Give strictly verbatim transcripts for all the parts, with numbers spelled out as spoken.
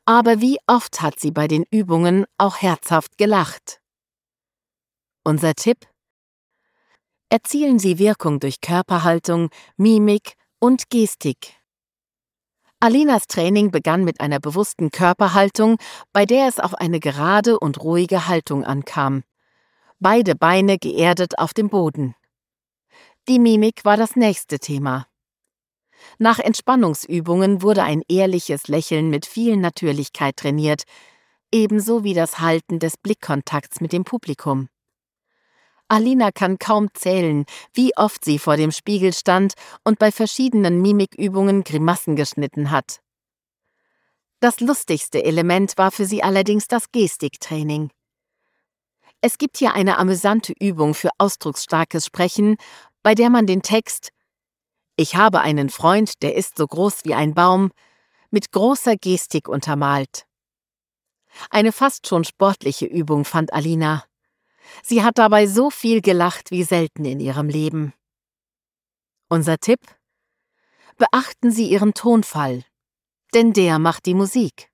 Aber wie oft hat sie bei den Übungen auch herzhaft gelacht? Unser Tipp: Erzielen Sie Wirkung durch Körperhaltung, Mimik und Gestik. Alinas Training begann mit einer bewussten Körperhaltung, bei der es auf eine gerade und ruhige Haltung ankam. Beide Beine geerdet auf dem Boden. Die Mimik war das nächste Thema. Nach Entspannungsübungen wurde ein ehrliches Lächeln mit viel Natürlichkeit trainiert, ebenso wie das Halten des Blickkontakts mit dem Publikum. Alina kann kaum zählen, wie oft sie vor dem Spiegel stand und bei verschiedenen Mimikübungen Grimassen geschnitten hat. Das lustigste Element war für sie allerdings das Gestiktraining. Es gibt hier eine amüsante Übung für ausdrucksstarkes Sprechen, bei der man den Text „Ich habe einen Freund, der ist so groß wie ein Baum“ mit großer Gestik untermalt. Eine fast schon sportliche Übung fand Alina. Sie hat dabei so viel gelacht wie selten in ihrem Leben. Unser Tipp: Beachten Sie Ihren Tonfall, denn der macht die Musik.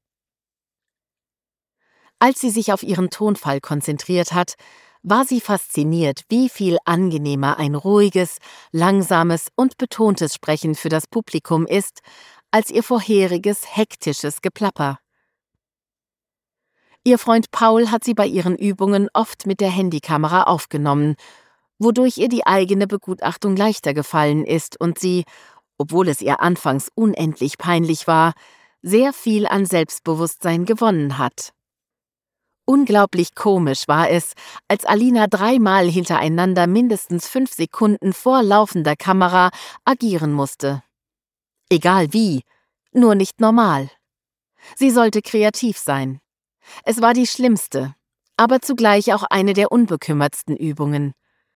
Als sie sich auf ihren Tonfall konzentriert hat, war sie fasziniert, wie viel angenehmer ein ruhiges, langsames und betontes Sprechen für das Publikum ist, als ihr vorheriges hektisches Geplapper. Ihr Freund Paul hat sie bei ihren Übungen oft mit der Handykamera aufgenommen, wodurch ihr die eigene Begutachtung leichter gefallen ist und sie, obwohl es ihr anfangs unendlich peinlich war, sehr viel an Selbstbewusstsein gewonnen hat. Unglaublich komisch war es, als Alina dreimal hintereinander mindestens fünf Sekunden vor laufender Kamera agieren musste. Egal wie, nur nicht normal. Sie sollte kreativ sein. Es war die schlimmste, aber zugleich auch eine der unbekümmertsten Übungen.